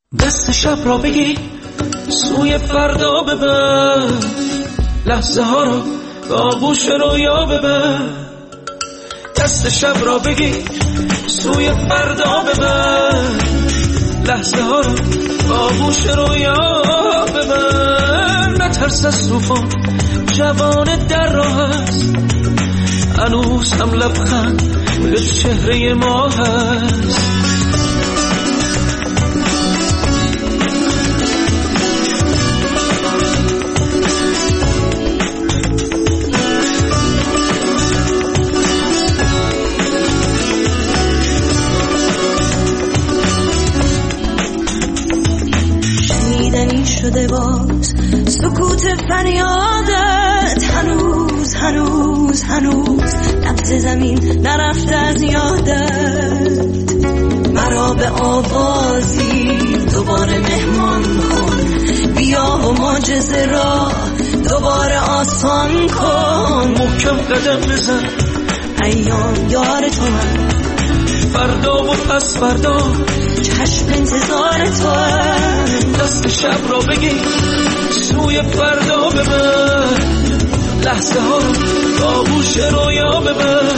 دست شب را بگی سوی فردا ببر، لحظه ها رو به آغوش رویا ببر. دست شب را بگی سوی فردا ببر، لحظه ها رو به آغوش رویا ببر. نترس از طوفان، جوان در راه است، هنوز هم لبخند روی چهره ما هست. شنیدنی شده باز سکوت فریادت، هنوز هنوز هنوز لمس زمین نرفته از یادت. مرا به آوازی دوباره مهمان کن، بیا و معجزه را دوباره آسان کن. محکم قدم بزن، ایام یار تو هم، فردا و پس فردا چشم انتظار تو هم. دست شب را بگی سوی فردا ببر، لحظه ها رو به آغوش رویا ببر.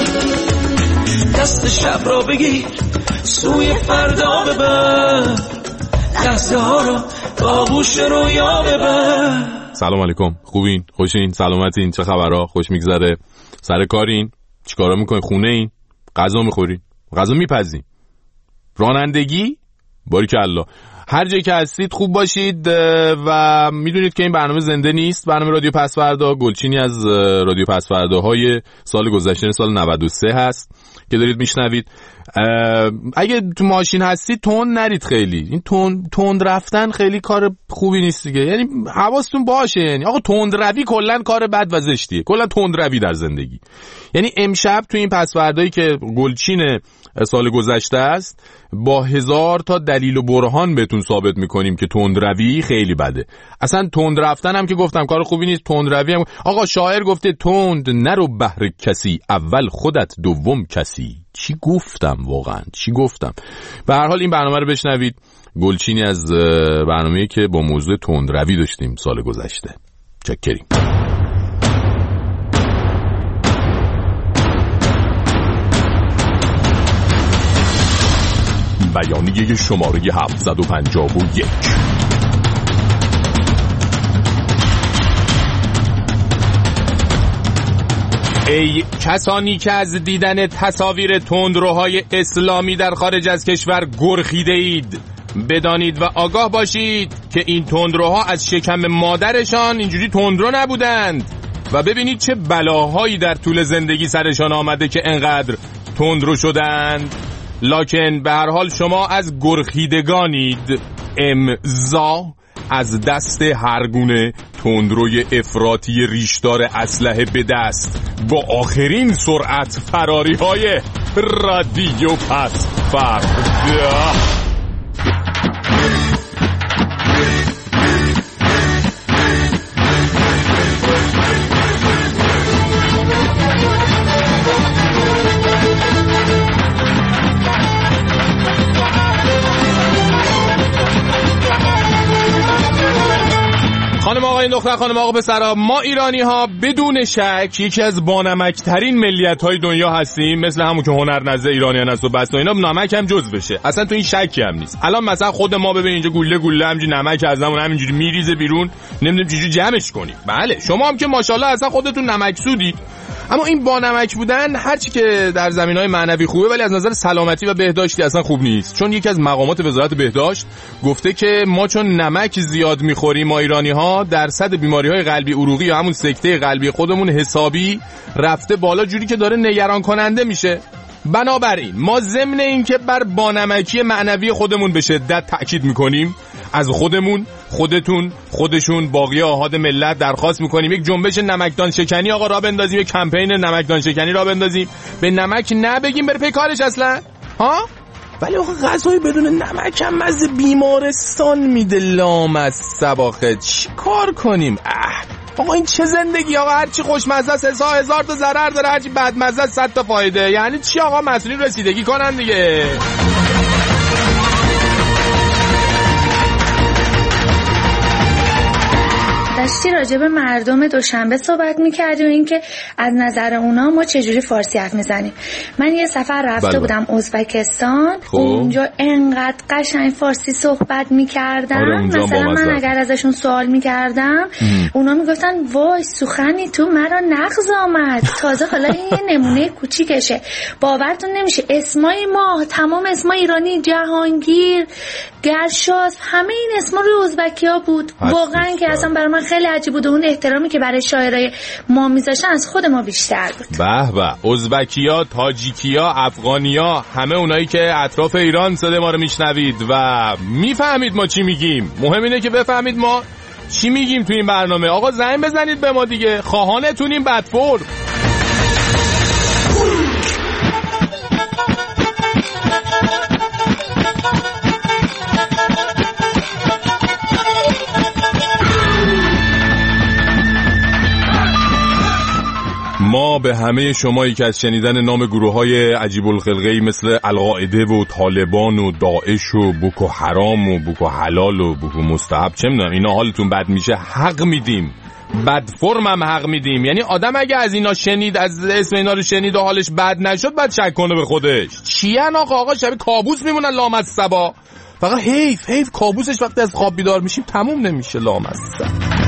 دست شب را بگی سوی فردا ببر، لحظه ها رو به آغوش رویا ببر. سلام علیکم، خوبین؟ خوشین؟ سلامتین؟ چه خبرها؟ خوش میگذره؟ سر کارین؟ چیکارا میکنین؟ خونه این؟ غذا میخورین؟ غذا میپزین؟ رانندگی؟ باریکالله. هر جایی که هستید خوب باشید و میدونید که این برنامه زنده نیست، برنامه رادیو پسوردا گلچینی از رادیو پسورداهای سال گذشته، سال 93 هست که دارید میشنوید. اگه تو ماشین هستید تند نرید، خیلی این تند رفتن خیلی کار خوبی نیست دیگه، یعنی حواستون باشه. یعنی آقا تند روی کلا کار بد و زشتیه، کلا تند روی در زندگی. یعنی امشب تو این پسوردایی که گلچین سال گذشته است با 1000 تا دلیل و برهان بهتون ثابت میکنیم که تندروی خیلی بده. اصلا تند رفتن هم که گفتم کار خوبی نیست، تندروی هم آقا شاعر گفته تند نرو بهر کسی، اول خودت دوم کسی. چی گفتم واقعا، چی گفتم؟ به هر حال این برنامه رو بشنوید، گلچینی از برنامه‌ای که با موضوع تندروی داشتیم سال گذشته. چکریم. بیانیه شماره 751. ای کسانی که از دیدن تصاویر تندروهای اسلامی در خارج از کشور گرخیده اید، بدانید و آگاه باشید که این تندروها از شکم مادرشان اینجوری تندرو نبودند و ببینید چه بلاهایی در طول زندگی سرشان آمده که انقدر تندرو شدند. لکن به هر حال شما از گرخیدگانید. امضا از دست هر گونه تندروی افراطی ریشدار اسلحه به دست با آخرین سرعت فراری های رادیو پسوردا. خانم آقای دختر، خانم آقا پسرا، ما ایرانی ها بدون شک یکی از بانمک ترین ملیت های دنیا هستیم، مثل همون که هنر نزد ایرانیان است و بس و اینا، نمک هم جز بشه، اصلا تو این شکی هم نیست. الان مثلا خود ما ببین اینجا گوله گوله همینجوری نمک از همون همینجوری میریزه بیرون، نمیدونیم چجوری جمعش کنیم. بله شما هم که ماشاءالله اصلا خودتون نمک سودی. اما این با نمک بودن هرچی که در زمینهای معنوی خوبه، ولی از نظر سلامتی و بهداشتی اصلا خوب نیست. چون یکی از مقامات وزارت بهداشت گفته که ما چون نمک زیاد میخوریم، ما ایرانی ها، درصد بیماری‌های قلبی عروقی یا همون سکته قلبی خودمون حسابی رفته بالا، جوری که داره نگران کننده میشه. بنابراین ما ضمن این که بر بانمکی معنوی خودمون به شدت تأکید میکنیم، از خودمون، خودتون، خودشون، باقی آحاد ملت درخواست میکنیم یک جنبش نمکدان شکنی آقا راه بندازیم، یک کمپین نمکدان شکنی راه بندازیم. به نمک نبگیم بره پی کارش اصلا، ها؟ ولی آقا غذای بدون نمک هم مزه بیمارستان میده لامصب. آخه چی کار کنیم؟ آقا این چه زندگی آقا؟ هرچی خوشمزه است 1000 تا ضرر داره، هرچی بدمزه است 100 تا فایده. یعنی چی آقا؟ مسئولین رسیدگی کنن دیگه. داشتی راجع به مردم دوشنبه صحبت میکردی و اینکه از نظر اونا ما چجوری فارسی حرف میزنیم. من یه سفر رفته بودم ازبکستان، اونجا انقدر قشنگ فارسی صحبت میکردم. مثلا من اگر ازشون سوال میکردم اونا میگفتن وای سخنی تو مرا نغز آمد. تازه حالا این یه نمونه کوچیکشه، باورتون نمیشه اسمای ما، تمام اسمای ایرانی، جهانگیر، گرشاسب، همه این اسما روی ازبکی‌ها بود. واقعا که اصلا برای من خیلی عجیب بود. اون احترامی که برای شاعرای ما میذاشتن از خود ما بیشتر بود. به به، ازبکیا، تاجیکیا، افغانیا، همه اونایی که اطراف ایران صدای ما رو میشنوید و میفهمید ما چی میگیم. مهم اینه که بفهمید ما چی میگیم تو این برنامه. آقا زنگ بزنید به ما دیگه، خواهانتونیم بدفور. ما به همه شمایی که از شنیدن نام گروه‌های عجیب الخلقه‌ای مثل القاعده و طالبان و داعش و بوکو حرام و بوکو حلال و بوکو مستحب، چه میدونم اینا حالتون بد میشه، حق میدیم، بد فرم هم حق میدیم. یعنی آدم اگه از اینا شنید، از اسم اینا رو شنید و حالش بد نشد، بعد شک کنه به خودش. چیان آقا شبیه کابوس میمونن لامصبا. فقط حیف کابوسش وقتی از خواب بیدار میشیم تموم نمیشه لامصب.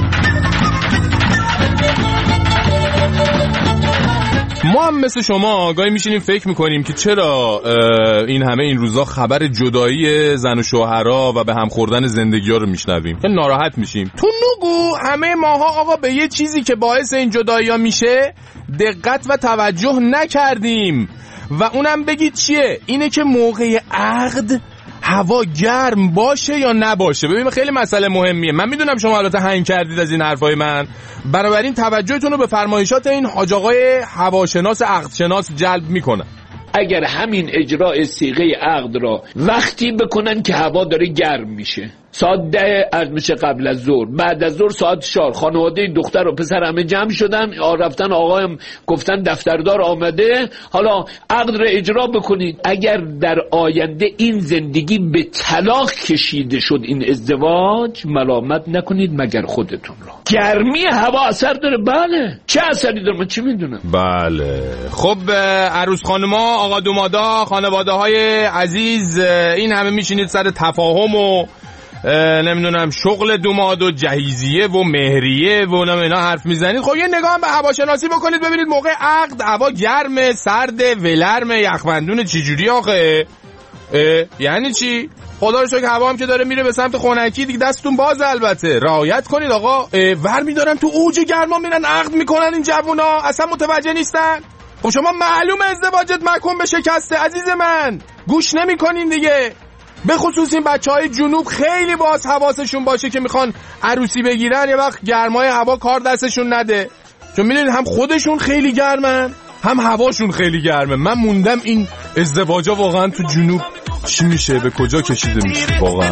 ما هم مثل شما گاهی میشینیم فکر میکنیم که چرا این همه این روزا خبر جدایی زن و شوهرها و به هم خوردن زندگی ها رو میشنویم، خیلی ناراحت میشیم. تو نگو همه ماها آقا به یه چیزی که باعث این جدایی ها میشه دقت و توجه نکردیم و اونم بگید چیه؟ اینه که موقع عقد هوا گرم باشه یا نباشه. ببین خیلی مسئله مهمیه. من میدونم شما البته هنگ کردید از این حرفای من، بنابراین توجهتون رو به فرمایشات این حاج آقای هواشناس عقدشناس جلب میکنم. اگر همین اجرای صیغه عقد را وقتی بکنن که هوا داره گرم میشه، ساعت 10 عرض میشه قبل از ظهر، بعد از ظهر ساعت 4 خانواده دختر و پسر همه جمع شدن، رفتن آقایم گفتن دفتردار آمده، حالا عقد را اجرا بکنید. اگر در آینده این زندگی به طلاق کشیده شد، این ازدواج، ملامت نکنید مگر خودتون را. گرمی هوا اثر داره. بله چه اثری داره من چی میدونم. بله خب عروس خانما، آقا دومادا، خانواده های عزیز، این همه میشینید سر تفاهم و نمیدونم شغل دوماد و جهیزیه و مهریه و اینا حرف میزنید. خب یه نگاه هم به هواشناسی بکنید ببینید موقع عقد هوا گرمه، سرده، ولرمه، یخبندونه، چی جوری آخه؟ یعنی چی؟ خدا رو شکر هوا هم که داره میره به سمت خنکی دیگه، دستتون باز. البته رعایت کنید آقا. ور میدارن تو اوج گرما میرن عقد میکنن این جوونا، اصلا متوجه نیستن. خب شما معلومه ازدواجت محکوم به شکسته عزیز من، گوش نمیکنین دیگه. به خصوص این بچهای جنوب خیلی باز حواسشون باشه که میخوان عروسی بگیرن یه وقت گرمای هوا کار دستشون نده، چون میدونید هم خودشون خیلی گرمن هم هواشون خیلی گرمه. من موندم این ازدواجا واقعا تو جنوب چی میشه، به کجا کشیده میشه واقعا.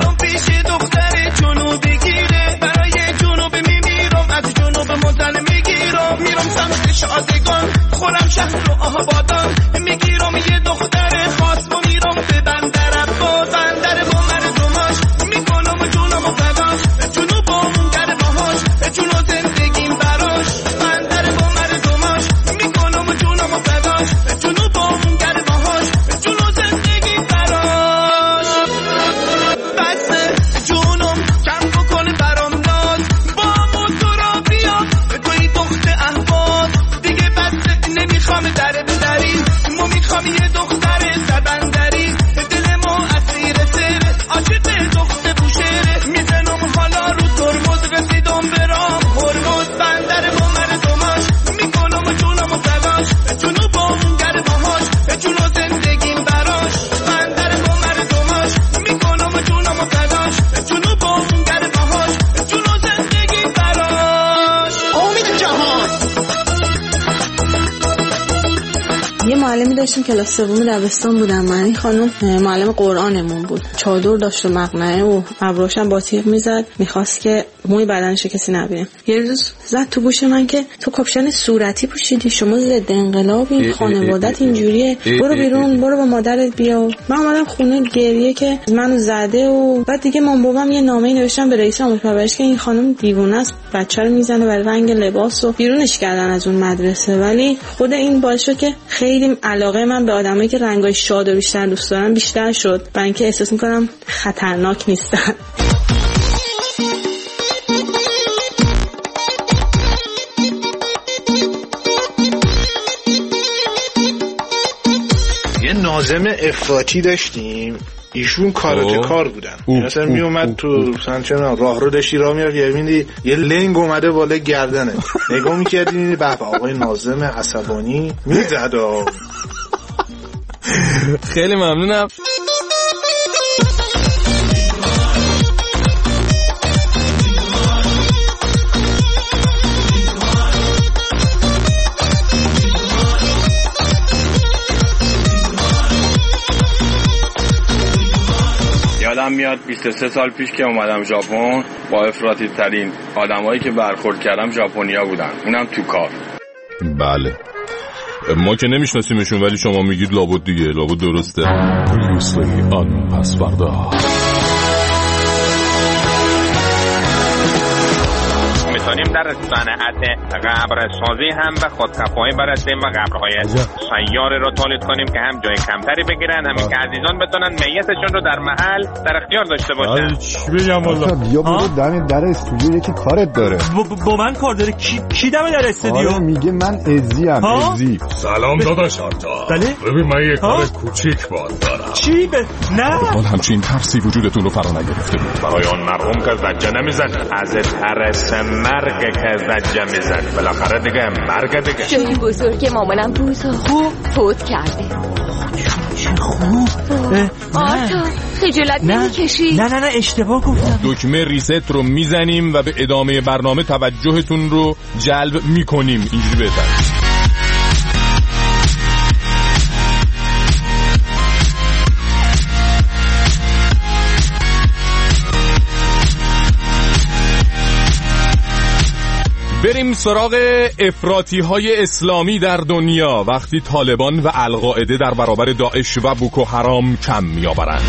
میرم سمت شادگان، خورم شهر و آبادان، میگیرم یه دختر خاص و میرم به بندر عباس. بندر با مردماش میکنم جونم و فداش، جنوبم گر باهاش، جنو زندگیم براش. بندر با مردماش میکنم جونم و فداش، جنوبم گر باهاش، جنو زندگیم براش. بس جونم کم بکنه برام ناز، با موتورا بیا بگوی دخت احواز. دیگه بس نمیخوام در بدری، ما میخوام یه دختر داشتیم کلاس سوم دبستان بودم من. این خانم معلم قرآنمون بود، چادر داشت و مقنعه و ابروش هم با تیغ میزد، میخواست که موی بدنش کسی نبینه. یه روز زد تو گوش من که تو کاپشن صورتی پوشیدی، شما ضد انقلابی، خانوادت اینجوریه، برو بیرون، برو با مادرت بیا. من اومدم خونه گریه که منو زده و بعد دیگه مام بابام یه نامه نوشتن به رئیس آموزش پرورش که این خانم دیوونه است، بچه رو میزنه برای رنگ لباس و بیرونش کردن از اون مدرسه. ولی خود این باعث شد که خیلی علاقه من به آدمایی که رنگای شاد و بیشتر دوست دارن بیشتر شد، برای اینکه احساس میکنم خطرناک نیستن. یه ناظم افراطی داشتیم، ایشون کاراته کار بودن. مثلا می اومد تو سنچنا راه رو داشتی راه میرفت میبینی یه لنگ اومده بالا گردنه، نگاه میکردی میبینی به آقای ناظم عصبانی میزد. خیلی ممنونم. یادم میاد 23 سال پیش که اومدم ژاپن، با افراطی ترین آدمایی که برخورد کردم ژاپنیا بودن، اونم تو کار. بله ما که نمیشناسیمشون ولی شما میگید لابد دیگه، لابد درسته. پلیوسلی آن پس فردا میتونیم در صنعت قبرسازی هم به خودکفایی برسیم و قبرهای سیاره را تولید کنیم که هم جای کمتری بگیرن، هم که عزیزان بتونن میتشون رو در محل در اختیار داشته باشن. چی بگم والله؟ بیا برو دم در استودیو یکی کارت داره. با من کار داره؟ کی دم در استودیو؟ آره میگه من ازیم. ازی. سلام داداش آنتا. بله؟ ببین من یه کار کوچیک باید دارم. چی نه؟ حال همچین ترسی وجودتون رو فرا نگرفته بود. برای آن مرحوم که زجه نمیزن، از ترس مرگ که زجه میزن، بالاخره دیگه مرگ دیگه. جایی بزرگ مامانم روزا فوت کرده. چه خوب. آرتا خجالت نمیکشی؟ نه اشتباه گفتم. دکمه ریست رو میزنیم و به ادامه برنامه توجهتون رو جلب میکنیم. اینجوری بهتر. بریم سراغ افراطی های اسلامی در دنیا وقتی طالبان و القاعده در برابر داعش و بوکو حرام کم می‌آورند.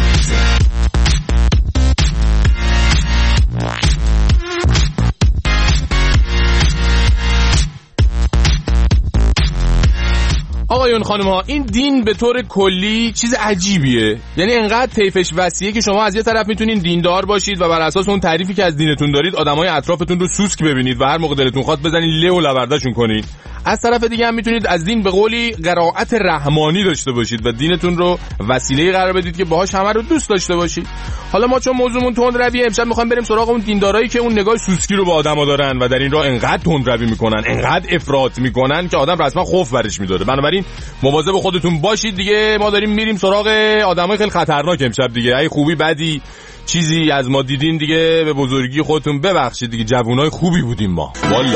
آقایون خانم‌ها، این دین به طور کلی چیز عجیبیه. یعنی انقدر طیفش وسیعه که شما از یه طرف میتونین دیندار باشید و بر اساس اون تعریفی که از دینتون دارید آدمای اطرافتون رو سوسک ببینید و هر موقع دلتون خواست بزنین له و لورده‌شون کنید. از طرف دیگه هم میتونید از دین به قولی قرائت رحمانی داشته باشید و دینتون رو وسیله قرار بدید که باهاش همه رو دوست داشته باشید. حالا ما چون موضوعمون تندرویه، امشب میخوام بریم سراغ اون دیندارایی که اون نگاه سوسکی رو به آدما دارن و در این راه انقدر تندروی میکنن، انقدر افراط میکنن که آدم رسما خوف برش میداره. بنابراین مواظب خودتون باشید دیگه. ما داریم میریم سراغ آدمای خیلی خطرناک امشب دیگه. ای خوبی بدی چیزی از ما دیدین دیگه به بزرگی خودتون ببخشید دیگه. جوونای خوبی بودیم ما والله.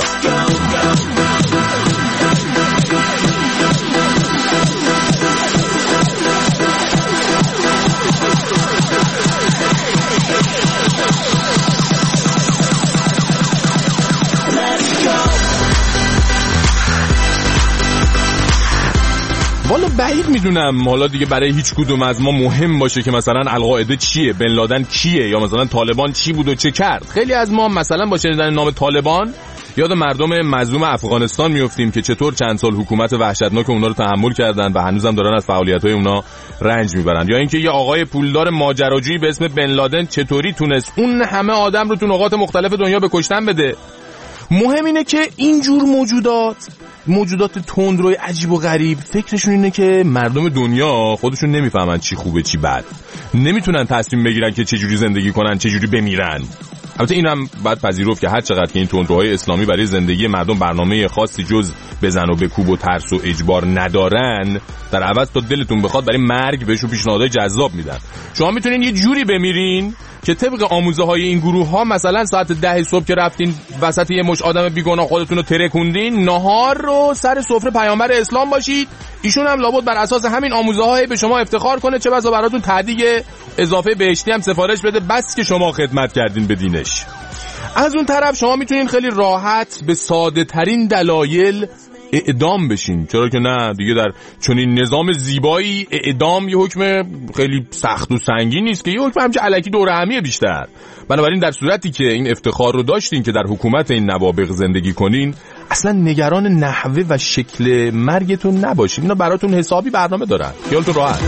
والا بعید میدونم حالا دیگه برای هیچ کدوم از ما مهم باشه که مثلا القاعده چیه، بن لادن کیه، یا مثلا طالبان چی بود و چه کرد. خیلی از ما مثلا با شنیدن نام طالبان یاد مردم مظلوم افغانستان میافتیم که چطور چند سال حکومت وحشتناک اونا رو تحمل کردن و هنوزم دارن از فعالیت‌های اونا رنج میبرن. یا اینکه یه آقای پولدار ماجراجویی به اسم بن لادن چطوری تونست اون همه آدم رو تو نقاط مختلف دنیا به کشتن بده. مهم اینه که اینجور موجودات تندروی عجیب و غریب فکرشون اینه که مردم دنیا خودشون نمیفهمن چی خوبه چی بد، نمیتونن تصمیم بگیرن که چجوری زندگی کنن، چجوری بمیرن. البته اینم باید پذیرفت که هر چقدر که این تندروهای اسلامی برای زندگی مردم برنامه خاصی جز بزن و بکوب و ترس و اجبار ندارن، در عوض تا دلتون بخواد برای مرگ بهشون پیشنهادهای جذاب میدن. شما میتونین یه جوری بمیرین که طبق آموزه های این گروه ها مثلا ساعت 10 صبح که رفتین وسط یه مش آدم بیگناه خودتون رو ترکوندین، نهار رو سر سفره پیامبر اسلام باشید. ایشون هم لابد بر اساس همین آموزه های به شما افتخار کنه، چه بسا براتون تهدیگ اضافه بهشتی هم سفارش بده، بس که شما خدمت کردین به دینش. از اون طرف شما میتونین خیلی راحت به ساده ترین دلایل اعدام بشین، چرا که نه دیگه. در چنین نظام زیبایی اعدام یه حکم خیلی سخت و سنگین نیست که، یه حکم همچه الکی دور همیه بیشتر. بنابراین در صورتی که این افتخار رو داشتین که در حکومت این نوابغ زندگی کنین، اصلا نگران نحوه و شکل مرگتون نباشین، اینا براتون حسابی برنامه دارن، خیالتون راحت.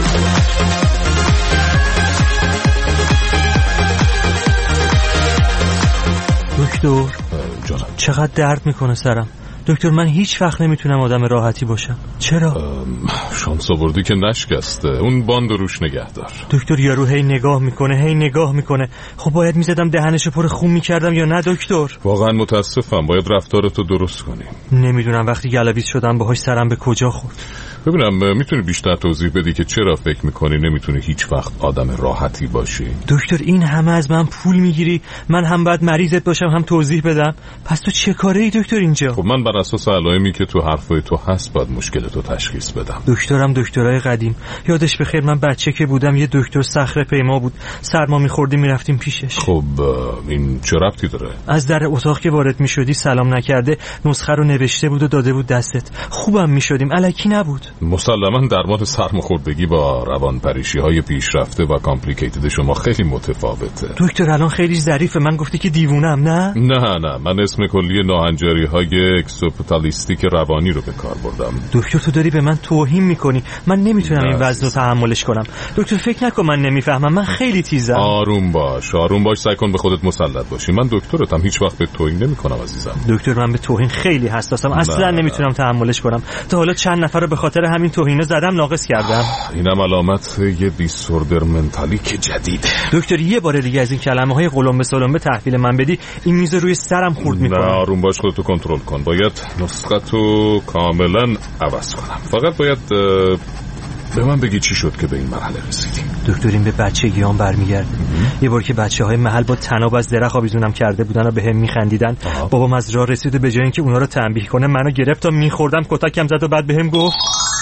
دکتر چقدر درد میکنه سرم. دکتر من هیچ وقت نمیتونم آدم راحتی باشم. چرا؟ شانس آوردی که نشکسته. اون باند روش نگه دار. دکتر یارو هی نگاه میکنه. خب باید میزدم دهنشو پر خون میکردم یا نه دکتر؟ واقعا متاسفم، باید رفتارتو درست کنی. نمیدونم وقتی گلویز شدم باهاش سرم به کجا خورد. ببینم میتونی بیشتر توضیح بدی که چرا فکر میکنی نمیتونی هیچ وقت آدم راحتی باشی؟ دکتر این همه از من پول میگیری، من هم باید مریضت باشم هم توضیح بدم، پس تو چه کاره ای دکتر اینجا؟ خب من بر اساس علائمی که تو حرفای تو هست باید مشکلتو تشخیص بدم. دکترم دکترای قدیم، یادش بخیر من بچه که بودم یه دکتر صخره پیما بود، سرما میخوردیم میرفتیم پیشش. خب این چه ربطی داره؟ از در اتاق که وارد میشدی سلام نکرده نسخه رو نوشته بود و داده بود دستت، خوبم میشدیم، الکی نبود. مسلماً درمان سرماخوردگی با روانپریشی‌های پیشرفته و کامپلیکیتد شما خیلی متفاوته. دکتر الان خیلی ظریفه، من گفتی که دیوونم نه؟ نه من اسم کلی ناهنجاری‌های اکسوپتالیستیک روانی رو به کار بردم. دکتر تو داری به من توهین میکنی، من نمیتونم این وزن رو تحملش کنم. دکتر فکر نکن من نمیفهمم، من خیلی تیزم. آروم باش، سعی کن به خودت مسلط باشی. من دکترتم، هیچ وقت به توهین نمیکنم عزیزم. دکتر من به توهین خیلی حساسم، اصلا نمیتونم تحملش کنم. تا حالا چند نفر رو به خاطر همین توهینا زدم، ناقص کردم. اینم علامت یه دیسوردر منتالیک جدید. دکتر یه بار دیگه از این کلمه‌های قلمبه سلمبه تحویل من بدی، این میز روی سرم خورد میکنه. نه آروم باش، خودتو کنترل کن. باید نسختو کاملا عوض کنم. فقط باید به من بگی چی شد که به این مرحله رسیدی. دکتر این به بچگیام برمیگرده. یه بار که بچه‌های محل با طناب از درخت آویزونم کرده بودن و بهم میخندیدن، بابام از راه رسید و به جای اینکه اونا رو تنبیه کنه منو گرفت تا میخوردم کتکم زد و بعد بهم گفت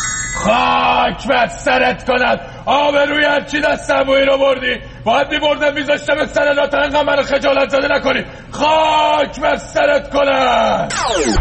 خاک بر سرت کند، آبروی هرچی دستم و اینو بردی، باید میبردم میذاشتم سر لاتن، انقدر منو خجالت زده نکنی. خاک بر سرت کند.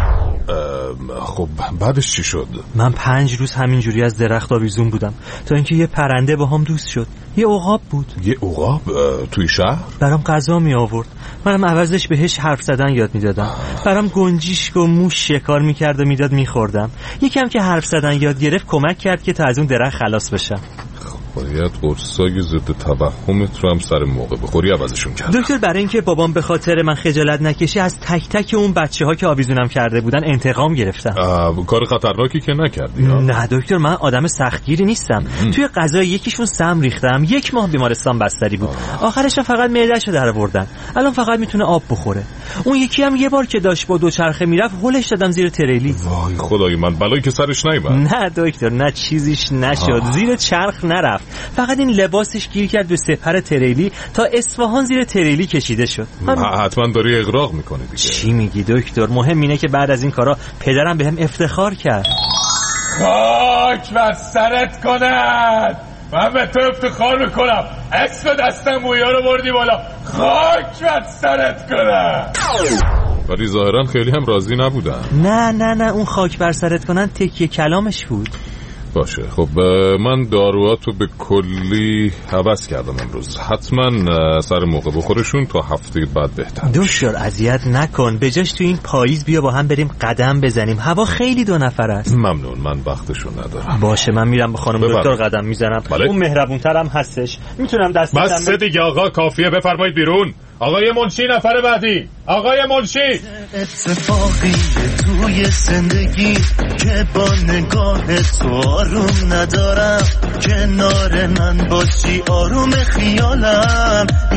خب بعدش چی شد؟ من 5 روز همینجوری از درخت آویزون بودم تا اینکه یه پرنده با هم دوست شد. یه عقاب بود. یه عقاب توی شهر؟ برام غذا می آورد، منم عوضش بهش حرف زدن یاد میدادم. برام گنجیشک و موش شکار میکرد و میداد میخوردم. یکم که حرف زدن یاد گرفت کمک کرد که تا از اون درخت خلاص بشم. باید قرصای ضد توهمت رو هم سر موقع بخوری، عوضشون کردم. دکتر برای اینکه بابام به خاطر من خجالت نکشه از تک تک اون بچه‌ها که آویزونم کرده بودن انتقام گرفتم. کار خطرناکی که نکردی؟ نه دکتر من آدم سختگیری نیستم. توی غذای یکیشون سم ریختم، 1 ماه بیمارستان بستری بود. آخرش فقط معده‌شو درآوردن، الان فقط میتونه آب بخوره. اون یکی هم یه بار که داشت با دوچرخه میرفت هولش دادم زیر تریلی. وای خدای من، بلایی که سرش نیومد. نه دکتر نه چیزیش نشد، زیر چرخ نرفت، فقط این لباسش گیر کرد به سپر تریلی تا اصفهان زیر تریلی کشیده شد. حتما داری اغراق میکنی دیگه. چی میگی دکتر؟ مهم اینه که بعد از این کارا پدرم بهم افتخار کرد. خاک بر سرت کند، من به تو افتخار میکنم، اسم دستم بویا رو بردی بالا. خاک بر سرت کند. ولی ظاهرا خیلی هم راضی نبودن. نه اون خاک بر سرت کنن تکیه کلامش بود. باشه خب من داروهاتو به کلی عوض کردم امروز، حتما سر موقع بخورشون تا هفته بعد بهتر. دکتر اذیت نکن، به جاش تو این پاییز بیا با هم بریم قدم بزنیم، هوا خیلی 2 نفر است. ممنون، من وقتشون ندارم. باشه من میرم به خانم دکتر قدم میزنم. اون مهربونترم هستش، میتونم دستم. بس دیگه آقا، کافیه، بفرمایید بیرون. آقای منشی نفر بعدی. آقای منشی. اتفاقی توی زندگی که با نگاه تو آروم ندارم، کنار من باشی آروم خیالم، میدونم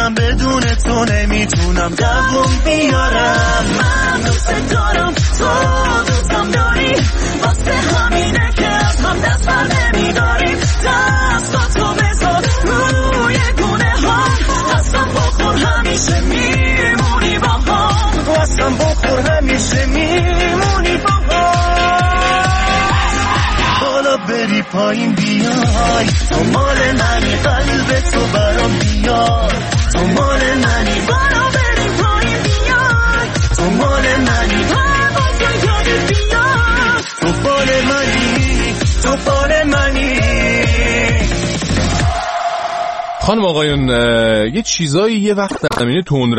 من بدون تو نمیتونم دووم بیارم. من دوست دارم تو دوستم داری، واسه همینه که از هم دست بر نمیداریم. دستاتو بذار روی گونه ها، دستم بخور همیشه میمونی با هم، دستم بخور همیشه میمونی با هم. بالا بری پایین بیای، تو مال منی قلب تو برام بیار، تو مال منی. بالا بری پایین بیای، تو مال منی پروازم یادت بیار، تو بال منی، تو بال منی. خانم آقایون، یه چیزایی یه وقت در زمینه تون